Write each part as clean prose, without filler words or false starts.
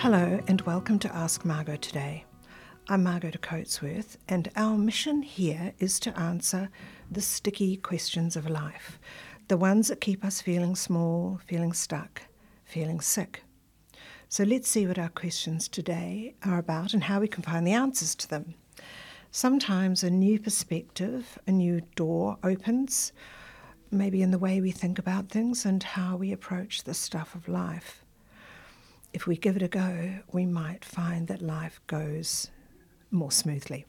Hello and welcome to Ask Margot today. I'm Margot de Coatsworth, and our mission here is to answer the sticky questions of life, the ones that keep us feeling small, feeling stuck, feeling sick. So let's see what our questions today are about and how we can find the answers to them. Sometimes a new perspective, a new door opens, maybe in the way we think about things and how we approach the stuff of life. If we give it a go, we might find that life goes more smoothly.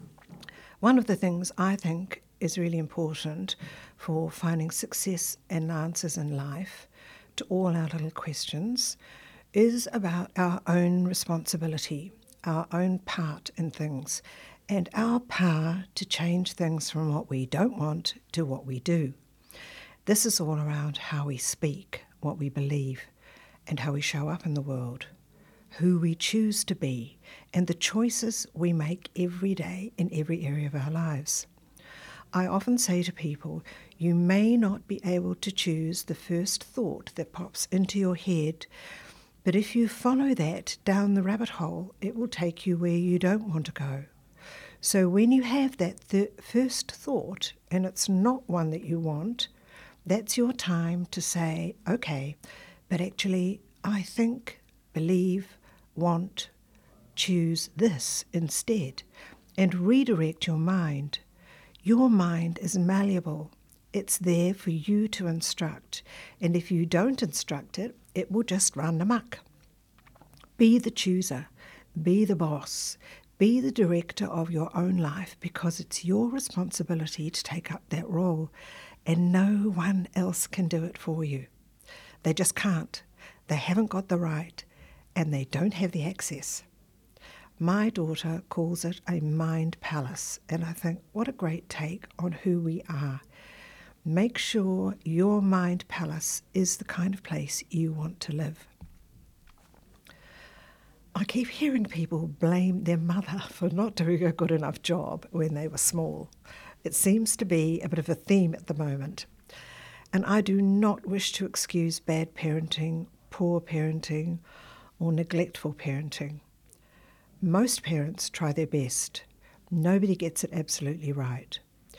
One of the things I think is really important for finding success and answers in life to all our little questions is about our own responsibility, our own part in things, and our power to change things from what we don't want to what we do. This is all around how we speak, what we believe, and how we show up in the world, who we choose to be, and the choices we make every day in every area of our lives. I often say to people, you may not be able to choose the first thought that pops into your head, but if you follow that down the rabbit hole, it will take you where you don't want to go. So when you have that first thought, and it's not one that you want, that's your time to say, okay, but actually, I think, believe, want, choose this instead, and redirect your mind. Your mind is malleable. It's there for you to instruct, and if you don't instruct it, it will just run amok. Be the chooser, be the boss, be the director of your own life, because it's your responsibility to take up that role, and no one else can do it for you. They just can't. They haven't got the right, and they don't have the access. My daughter calls it a mind palace, and I think what a great take on who we are. Make sure your mind palace is the kind of place you want to live. I keep hearing people blame their mother for not doing a good enough job when they were small. It seems to be a bit of a theme at the moment. And I do not wish to excuse bad parenting, poor parenting, or neglectful parenting. Most parents try their best. Nobody gets it absolutely right.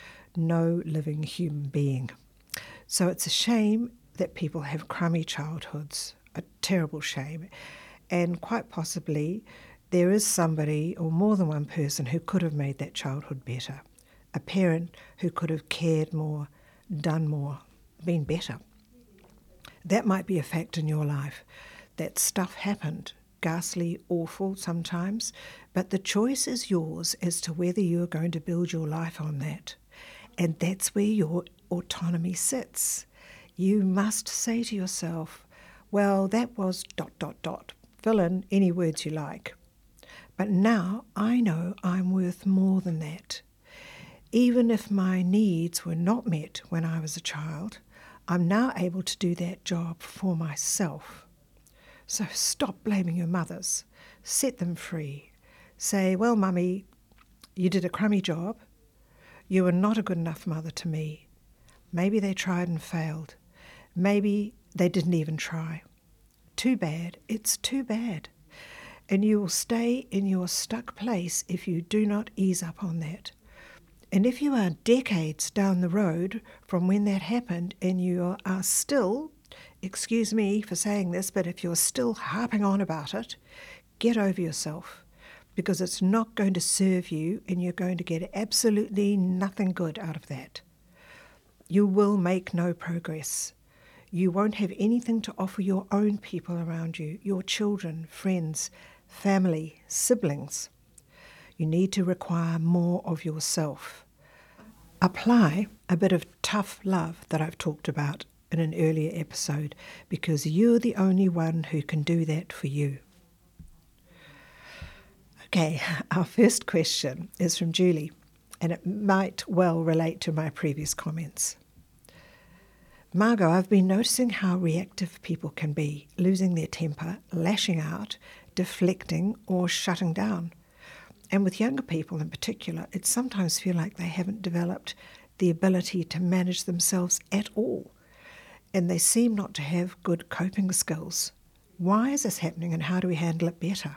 No living human being. So it's a shame that people have crummy childhoods, a terrible shame. And quite possibly there is somebody or more than one person who could have made that childhood better. A parent who could have cared more, done more, been better. That might be a fact in your life. That stuff happened, ghastly, awful sometimes, but the choice is yours as to whether you are going to build your life on that. And that's where your autonomy sits. You must say to yourself, well, that was ... Fill in any words you like. But now I know I'm worth more than that. Even if my needs were not met when I was a child, I'm now able to do that job for myself. So stop blaming your mothers. Set them free. Say, well, Mummy, you did a crummy job. You were not a good enough mother to me. Maybe they tried and failed. Maybe they didn't even try. Too bad. It's too bad. And you will stay in your stuck place if you do not ease up on that. And if you are decades down the road from when that happened and you are still, excuse me for saying this, but if you're still harping on about it, get over yourself, because it's not going to serve you and you're going to get absolutely nothing good out of that. You will make no progress. You won't have anything to offer your own people around you, your children, friends, family, siblings. You need to require more of yourself. Apply a bit of tough love that I've talked about in an earlier episode, because you're the only one who can do that for you. Okay, our first question is from Julie, and it might well relate to my previous comments. Margot, I've been noticing how reactive people can be, losing their temper, lashing out, deflecting, or shutting down. And with younger people in particular, it sometimes feels like they haven't developed the ability to manage themselves at all. And they seem not to have good coping skills. Why is this happening and how do we handle it better?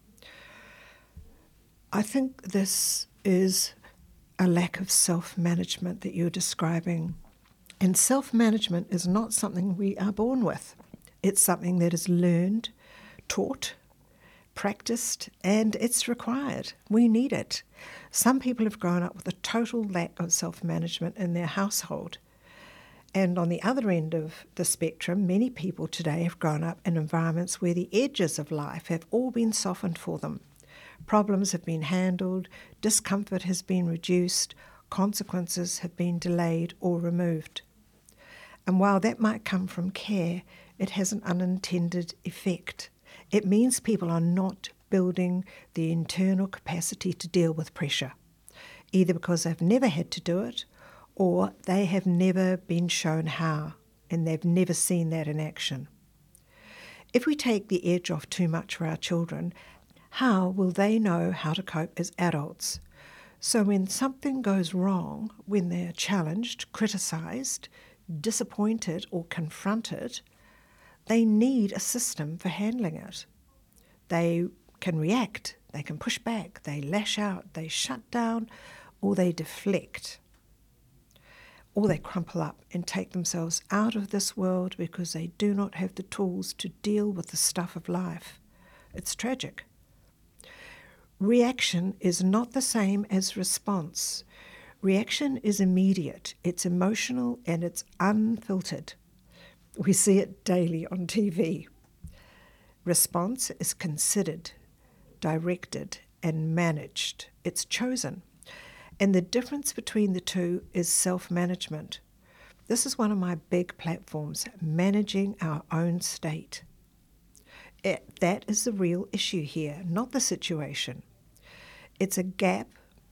I think this is a lack of self-management that you're describing. And self-management is not something we are born with. It's something that is learned, taught, practiced, and it's required. We need it. Some people have grown up with a total lack of self-management in their household. And on the other end of the spectrum, many people today have grown up in environments where the edges of life have all been softened for them. Problems have been handled, discomfort has been reduced, consequences have been delayed or removed. And while that might come from care, it has an unintended effect. It means people are not building the internal capacity to deal with pressure, either because they've never had to do it or they have never been shown how, and they've never seen that in action. If we take the edge off too much for our children, how will they know how to cope as adults? So when something goes wrong, when they're challenged, criticised, disappointed or confronted, they need a system for handling it. They can react, they can push back, they lash out, they shut down, or they deflect. Or they crumple up and take themselves out of this world because they do not have the tools to deal with the stuff of life. It's tragic. Reaction is not the same as response. Reaction is immediate, it's emotional, and it's unfiltered. We see it daily on TV. Response is considered, directed, and managed. It's chosen. And the difference between the two is self-management. This is one of my big platforms, managing our own state. That is the real issue here, not the situation. It's a gap.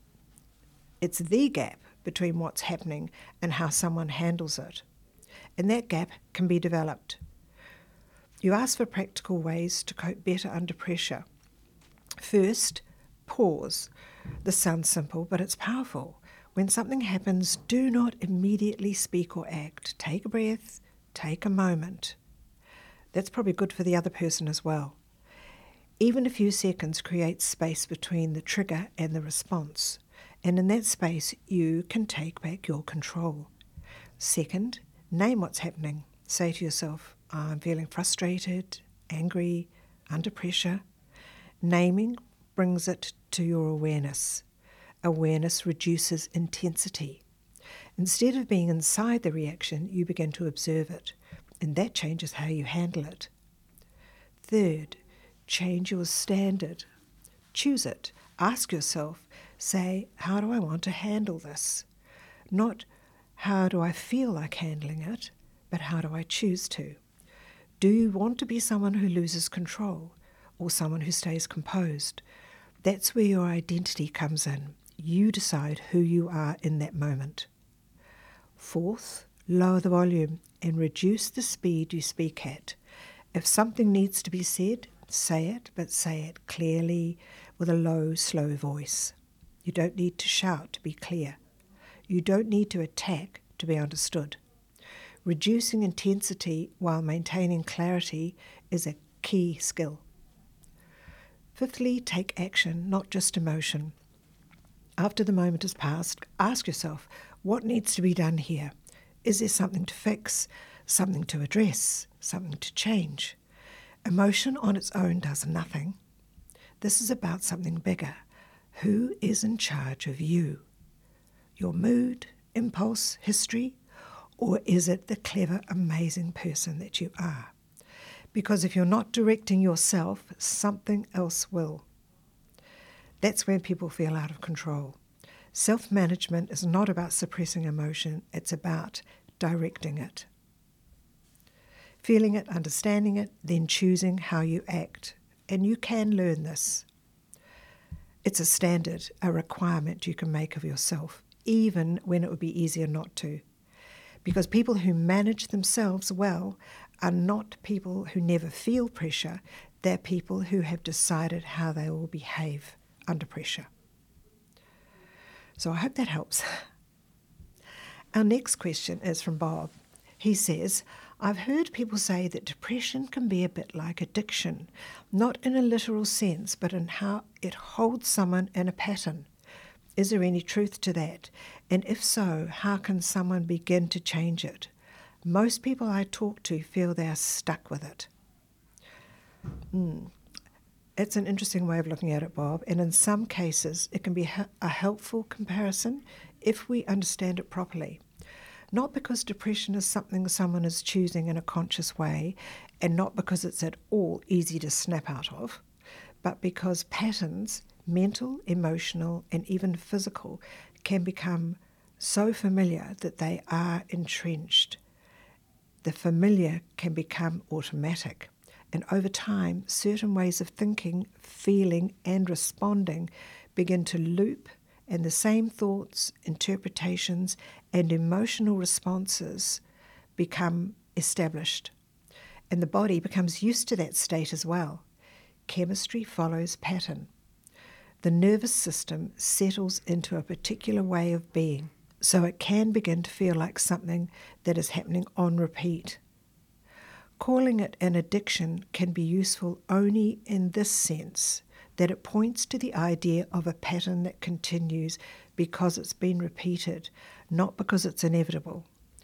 It's the gap between what's happening and how someone handles it. And that gap can be developed. You ask for practical ways to cope better under pressure. First, pause. This sounds simple, but it's powerful. When something happens, do not immediately speak or act. Take a breath, take a moment. That's probably good for the other person as well. Even a few seconds creates space between the trigger and the response. And in that space, you can take back your control. Second, name what's happening. Say to yourself, I'm feeling frustrated, angry, under pressure. Naming brings it to your awareness. Awareness reduces intensity. Instead of being inside the reaction, you begin to observe it, and that changes how you handle it. Third, change your standard. Choose it. Ask yourself, say, how do I want to handle this? Not how do I feel like handling it, but how do I choose to? Do you want to be someone who loses control or someone who stays composed? That's where your identity comes in. You decide who you are in that moment. Fourth, lower the volume and reduce the speed you speak at. If something needs to be said, say it, but say it clearly with a low, slow voice. You don't need to shout to be clear. You don't need to attack to be understood. Reducing intensity while maintaining clarity is a key skill. Fifthly, take action, not just emotion. After the moment has passed, ask yourself, what needs to be done here? Is there something to fix, something to address, something to change? Emotion on its own does nothing. This is about something bigger. Who is in charge of you? Your mood, impulse, history? Or is it the clever, amazing person that you are? Because if you're not directing yourself, something else will. That's when people feel out of control. Self-management is not about suppressing emotion, it's about directing it. Feeling it, understanding it, then choosing how you act. And you can learn this. It's a standard, a requirement you can make of yourself, even when it would be easier not to. Because people who manage themselves well are not people who never feel pressure, they're people who have decided how they will behave under pressure. So I hope that helps. Our next question is from Bob. He says, I've heard people say that depression can be a bit like addiction, not in a literal sense, but in how it holds someone in a pattern. Is there any truth to that? And if so, how can someone begin to change it? Most people I talk to feel they are stuck with it. It's an interesting way of looking at it, Bob, and in some cases it can be a helpful comparison if we understand it properly. Not because depression is something someone is choosing in a conscious way, and not because it's at all easy to snap out of, but because patterns, mental, emotional, and even physical, can become so familiar that they are entrenched. The familiar can become automatic. And over time, certain ways of thinking, feeling, and responding begin to loop, and the same thoughts, interpretations, and emotional responses become established. And the body becomes used to that state as well. Chemistry follows pattern. The nervous system settles into a particular way of being, so it can begin to feel like something that is happening on repeat. Calling it an addiction can be useful only in this sense, that it points to the idea of a pattern that continues because it's been repeated, not because it's inevitable.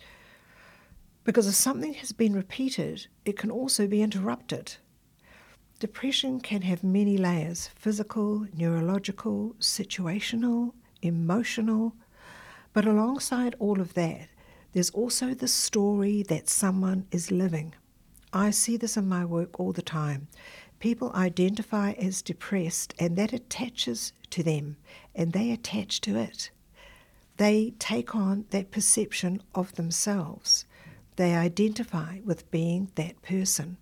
Because if something has been repeated, it can also be interrupted. Depression can have many layers: physical, neurological, situational, emotional. But alongside all of that, there's also the story that someone is living. I see this in my work all the time. People identify as depressed, and that attaches to them, and they attach to it. They take on that perception of themselves. They identify with being that person.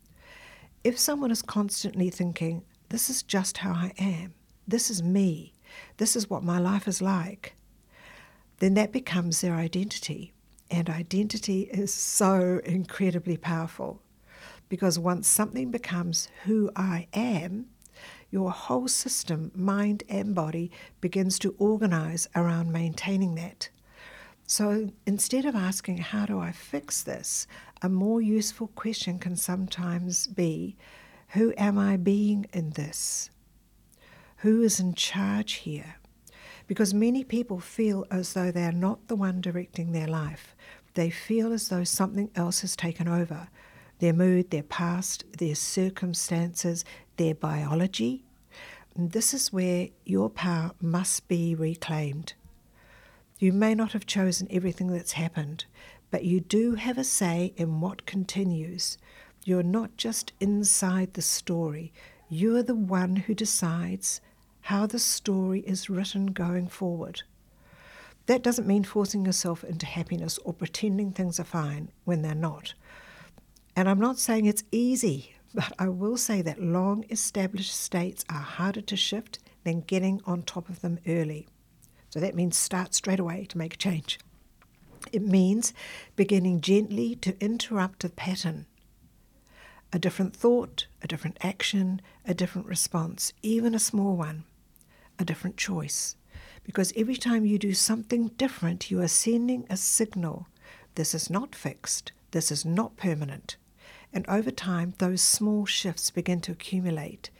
If someone is constantly thinking, this is just how I am, this is me, this is what my life is like, then that becomes their identity. And identity is so incredibly powerful, because once something becomes who I am, your whole system, mind and body, begins to organize around maintaining that. So instead of asking, how do I fix this? A more useful question can sometimes be, who am I being in this? Who is in charge here? Because many people feel as though they are not the one directing their life. They feel as though something else has taken over. Their mood, their past, their circumstances, their biology. And this is where your power must be reclaimed. You may not have chosen everything that's happened, but you do have a say in what continues. You're not just inside the story. You're the one who decides how the story is written going forward. That doesn't mean forcing yourself into happiness or pretending things are fine when they're not. And I'm not saying it's easy, but I will say that long-established states are harder to shift than getting on top of them early. So that means start straight away to make a change. It means beginning gently to interrupt a pattern. A different thought, a different action, a different response, even a small one, a different choice. Because every time you do something different, you are sending a signal. This is not fixed. This is not permanent. And over time, those small shifts begin to accumulate.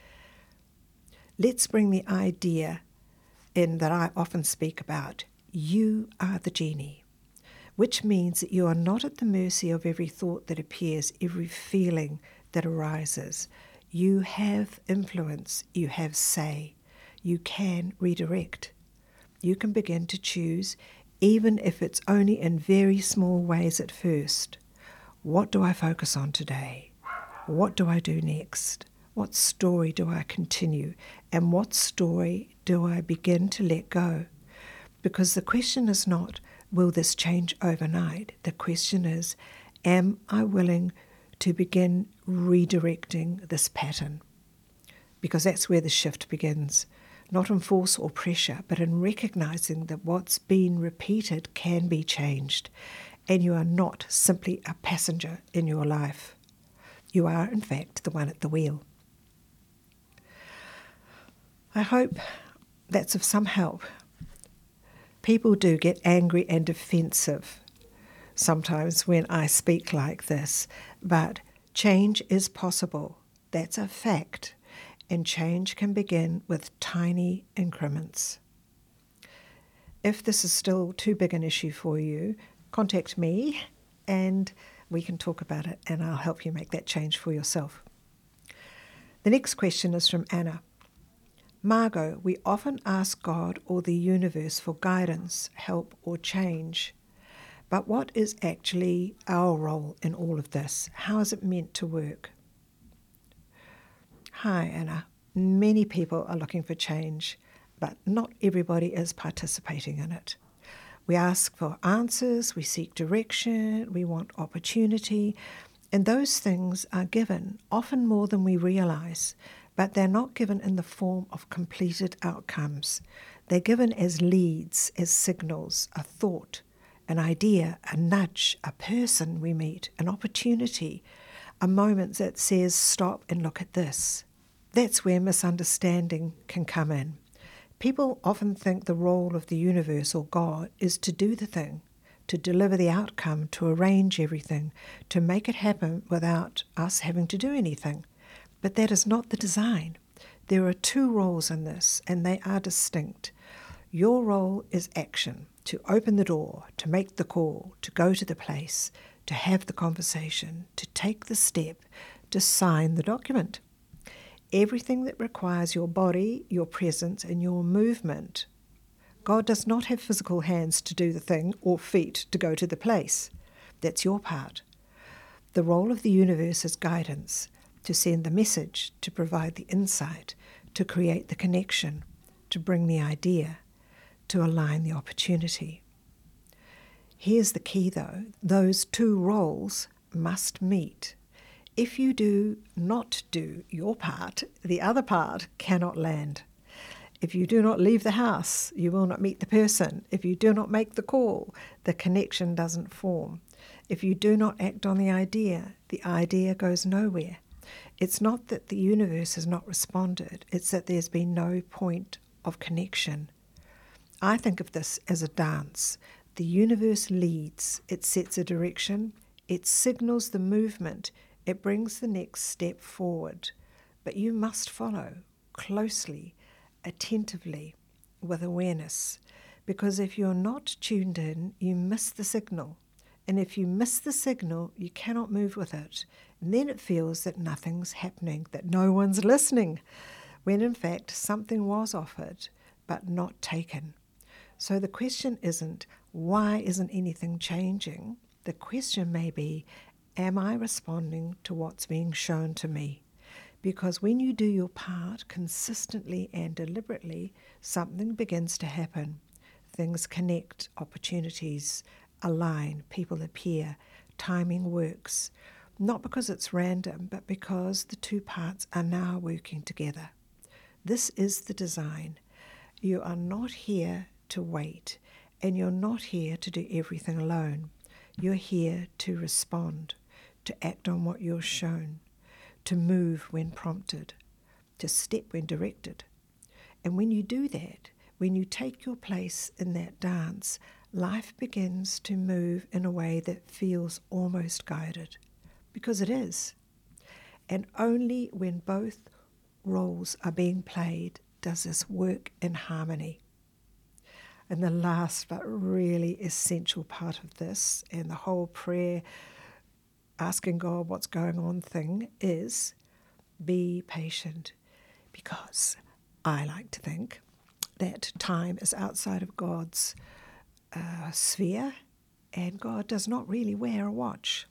Let's bring the idea in that I often speak about. You are the genie, which means that you are not at the mercy of every thought that appears, every feeling that arises. You have influence. You have say. You can redirect. You can begin to choose, even if it's only in very small ways at first. What do I focus on today? What do I do next? What story do I continue? And what story do I begin to let go? Because the question is not, will this change overnight? The question is, am I willing to begin redirecting this pattern? Because that's where the shift begins. Not in force or pressure, but in recognizing that what's been repeated can be changed, and you are not simply a passenger in your life. You are, in fact, the one at the wheel. I hope that's of some help. People do get angry and defensive. sometimes when I speak like this, but change is possible. That's a fact. And change can begin with tiny increments. If this is still too big an issue for you, contact me and we can talk about it and I'll help you make that change for yourself. The next question is from Anna. Margot, we often ask God or the universe for guidance, help or change. But what is actually our role in all of this? How is it meant to work? Hi, Anna. Many people are looking for change, but not everybody is participating in it. We ask for answers, we seek direction, we want opportunity, and those things are given, often more than we realise, but they're not given in the form of completed outcomes. They're given as leads, as signals, a thought, an idea, a nudge, a person we meet, an opportunity, a moment that says, stop and look at this. That's where misunderstanding can come in. People often think the role of the universe or God is to do the thing, to deliver the outcome, to arrange everything, to make it happen without us having to do anything. But that is not the design. There are two roles in this, and they are distinct. Your role is action, to open the door, to make the call, to go to the place, to have the conversation, to take the step, to sign the document. Everything that requires your body, your presence, and your movement. God does not have physical hands to do the thing or feet to go to the place. That's your part. The role of the universe is guidance, to send the message, to provide the insight, to create the connection, to bring the idea, to align the opportunity. Here's the key though, those two roles must meet. If you do not do your part, the other part cannot land. If you do not leave the house, you will not meet the person. If you do not make the call, the connection doesn't form. If you do not act on the idea goes nowhere. It's not that the universe has not responded, it's that there's been no point of connection. I think of this as a dance. The universe leads, it sets a direction, it signals the movement, it brings the next step forward. But you must follow closely, attentively, with awareness. Because if you're not tuned in, you miss the signal. And if you miss the signal, you cannot move with it. And then it feels that nothing's happening, that no one's listening, when in fact something was offered, but not taken. So the question isn't, why isn't anything changing? The question may be, am I responding to what's being shown to me? Because when you do your part consistently and deliberately, something begins to happen. Things connect, opportunities align, people appear, timing works. Not because it's random, but because the two parts are now working together. This is the design. You are not here to wait, and you're not here to do everything alone. You're here to respond, to act on what you're shown, to move when prompted, to step when directed. And when you do that, when you take your place in that dance, life begins to move in a way that feels almost guided, because it is. And only when both roles are being played does this work in harmony. And the last but really essential part of this, and the whole prayer, asking God what's going on thing, is be patient. Because I like to think that time is outside of God's sphere, and God does not really wear a watch.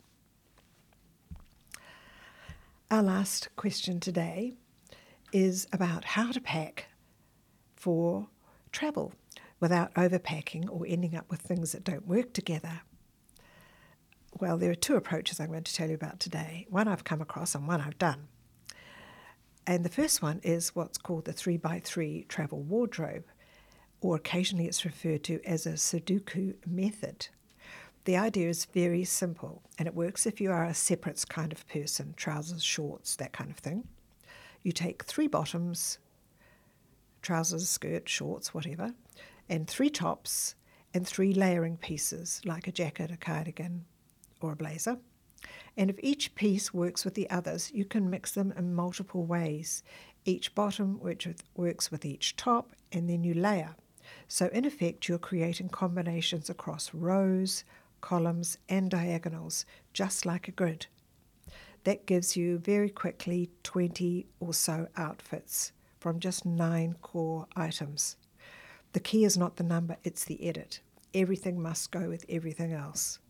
Our last question today is about how to pack for travel without overpacking or ending up with things that don't work together. Well, there are two approaches I'm going to tell you about today. One I've come across and one I've done. And the first one is what's called the 3x3 travel wardrobe, or occasionally it's referred to as a Sudoku method. The idea is very simple, and it works if you are a separates kind of person, trousers, shorts, that kind of thing. You take 3 bottoms, trousers, skirt, shorts, whatever, and 3 tops, and 3 layering pieces like a jacket, a cardigan or a blazer. And if each piece works with the others, you can mix them in multiple ways. Each bottom works with each top, and then you layer. So in effect, you're creating combinations across rows, columns, and diagonals, just like a grid. That gives you very quickly 20 or so outfits from just 9 core items. The key is not the number, it's the edit. Everything must go with everything else.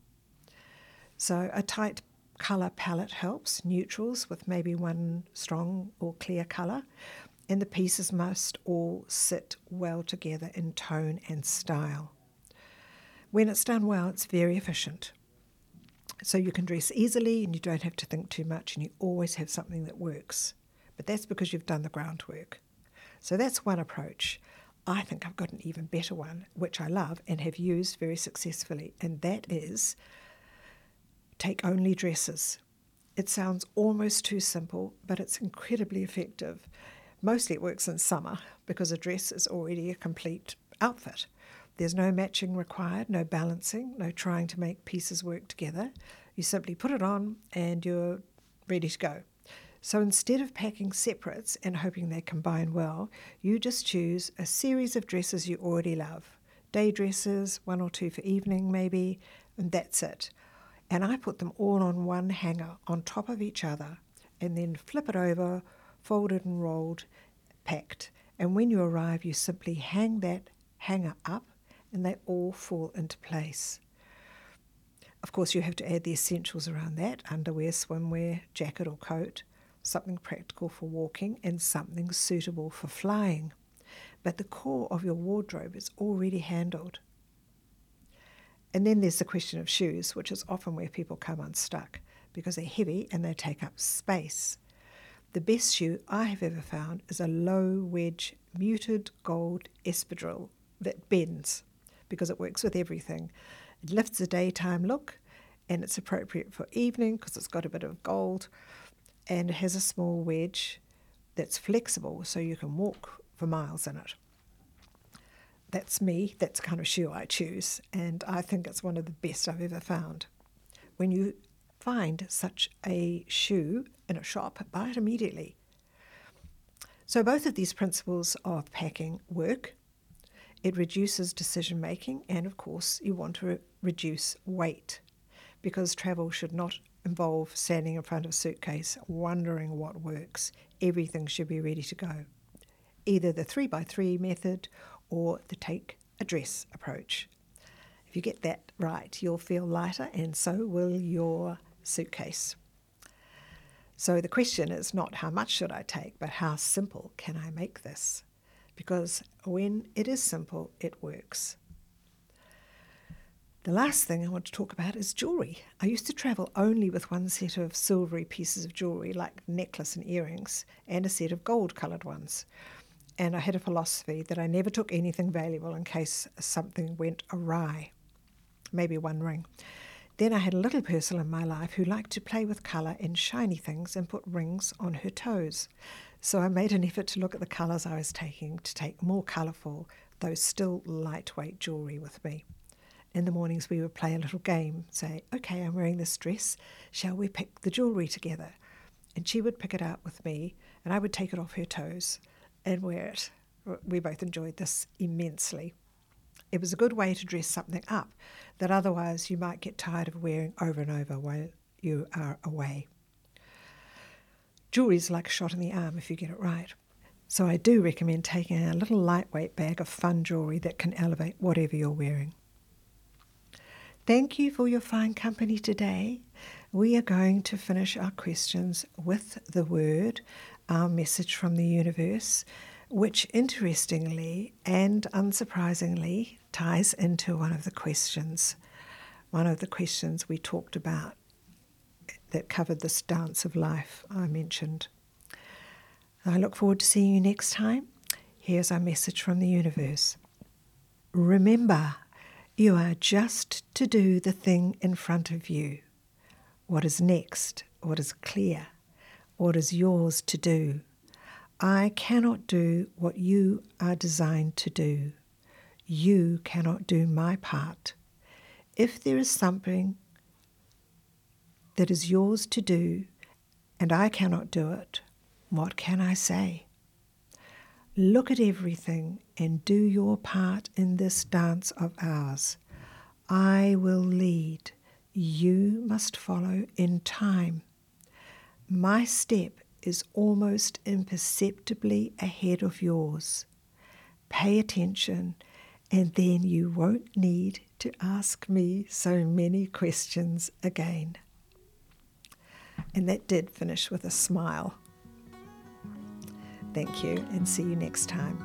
So a tight colour palette helps, neutrals with maybe one strong or clear colour, and the pieces must all sit well together in tone and style. When it's done well, it's very efficient. So you can dress easily and you don't have to think too much, and you always have something that works. But that's because you've done the groundwork. So that's one approach. I think I've got an even better one, which I love and have used very successfully, and that is take only dresses. It sounds almost too simple, but it's incredibly effective. Mostly it works in summer because a dress is already a complete outfit. There's no matching required, no balancing, no trying to make pieces work together. You simply put it on and you're ready to go. So instead of packing separates and hoping they combine well, you just choose a series of dresses you already love. Day dresses, 1 or 2 for evening maybe, and that's it. And I put them all on one hanger on top of each other and then flip it over, folded and rolled, packed. And when you arrive, you simply hang that hanger up and they all fall into place. Of course, you have to add the essentials around that: underwear, swimwear, jacket or coat, something practical for walking, and something suitable for flying. But the core of your wardrobe is already handled. And then there's the question of shoes, which is often where people come unstuck because they're heavy and they take up space. The best shoe I have ever found is a low wedge muted gold espadrille that bends because it works with everything. It lifts the daytime look, and it's appropriate for evening because it's got a bit of gold, and it has a small wedge that's flexible so you can walk for miles in it. That's me, that's the kind of shoe I choose, and I think it's one of the best I've ever found. When you find such a shoe in a shop, buy it immediately. So both of these principles of packing work. It reduces decision making, and of course you want to reduce weight, because travel should not involve standing in front of a suitcase wondering what works. Everything should be ready to go. Either the 3x3 method or the take a dress approach. If you get that right, you'll feel lighter, and so will your suitcase. So the question is not how much should I take, but how simple can I make this? Because when it is simple, it works. The last thing I want to talk about is jewellery. I used to travel only with one set of silvery pieces of jewellery, like necklace and earrings, and a set of gold-coloured ones. And I had a philosophy that I never took anything valuable in case something went awry, maybe one ring. Then I had a little person in my life who liked to play with colour and shiny things and put rings on her toes. So I made an effort to look at the colours I was taking to take more colourful, though still lightweight jewellery with me. In the mornings we would play a little game, say, okay, I'm wearing this dress, shall we pick the jewellery together? And she would pick it out with me, and I would take it off her toes and wear it. We both enjoyed this immensely. It was a good way to dress something up that otherwise you might get tired of wearing over and over while you are away. Jewellery is like a shot in the arm if you get it right. So I do recommend taking a little lightweight bag of fun jewellery that can elevate whatever you're wearing. Thank you for your fine company today. We are going to finish our questions with the word, our message from the universe, which interestingly and unsurprisingly ties into one of the questions we talked about that covered this dance of life I mentioned. I look forward to seeing you next time. Here's our message from the universe. Remember, you are just to do the thing in front of you. What is next? What is clear? What is yours to do? I cannot do what you are designed to do. you cannot do my part. If there is something that is yours to do and I cannot do it, what can I say? Look at everything and do your part in this dance of ours. I will lead. You must follow in time. My step is almost imperceptibly ahead of yours. Pay attention, and then you won't need to ask me so many questions again. And that did finish with a smile. Thank you, and see you next time.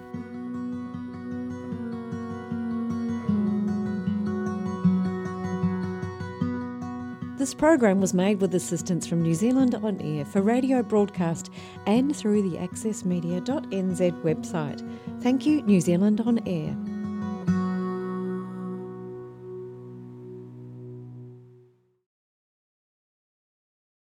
This program was made with assistance from New Zealand On Air for radio broadcast and through the accessmedia.nz website. Thank you, New Zealand On Air.